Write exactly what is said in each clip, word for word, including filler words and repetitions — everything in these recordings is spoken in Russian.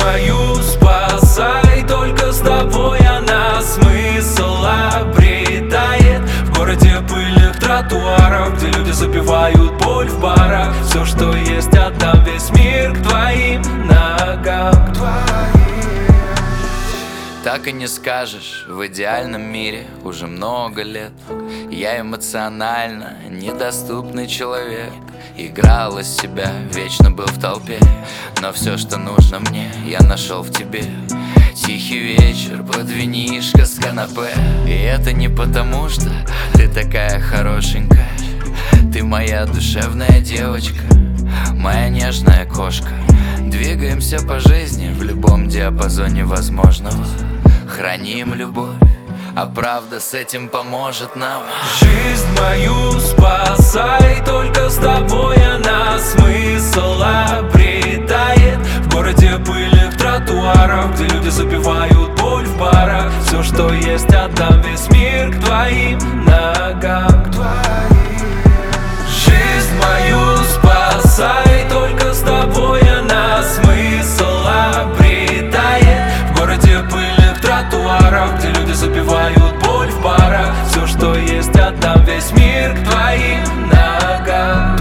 мою спасай, только с тобой она смысл обретает. В городе пыльных тротуаров, где люди запивают боль в барах, все, что есть, отдам весь мир к твоим ногам, к твоим. Так и не скажешь, в идеальном мире уже много лет я эмоционально недоступный человек. Играл из себя, вечно был в толпе, но все, что нужно мне, я нашел в тебе. Тихий вечер под винишко с канапе. И это не потому, что ты такая хорошенькая. Ты моя душевная девочка, моя нежная кошка. Двигаемся по жизни в любом диапазоне возможного. Храним любовь, а правда с этим поможет нам. Жизнь мою спасай, только с тобой она смысл обретает. В городе пыльных тротуаров, где люди запивают боль в барах, все, что есть, отдам весь мир к твоим ногам, к твоим. Жизнь мою спасай, только с тобой она смысл обретает. В городе пыльных тротуаров, где люди запивают боль в барах, все, что есть, отдам весь мир к твоим ногам.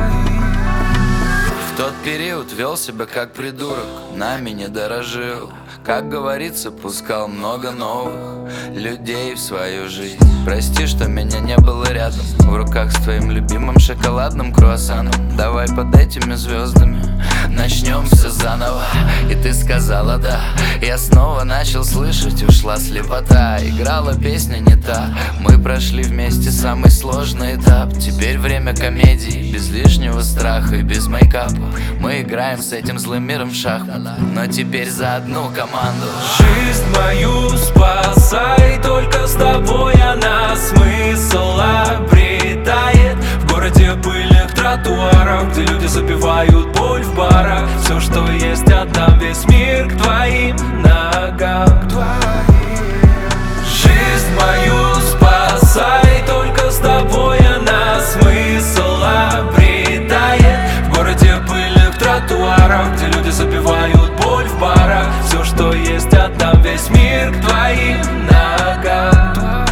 В тот период вел себя как придурок, нами не дорожил. Как говорится, пускал много новых людей в свою жизнь. Прости, что меня не было рядом, в руках с твоим любимым шоколадным круассаном. Давай под этими звездами начнем все заново. И ты сказала да, я снова начал слышать, ушла слепота. Играла песня не та, мы прошли вместе самый сложный этап. Теперь время комедии, без лишнего страха и без мейкапа. Мы играем с этим злым миром в шахматы, но теперь за одну команду. Жизнь мою спасай, только с тобой она смысл обретает. В городе пыльных тротуаров, где люди запивают боль в барах, все, что есть, отдам весь мир к твоим ногам, к твоим. Жизнь мою спасай, только с тобой она смысл обретает. В городе пыльных тротуаров, где люди запивают боль в барах, все, что есть, отдам весь мир к твоим ногам, к твоим.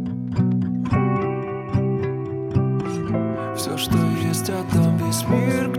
Все, что есть, отдам весь мир к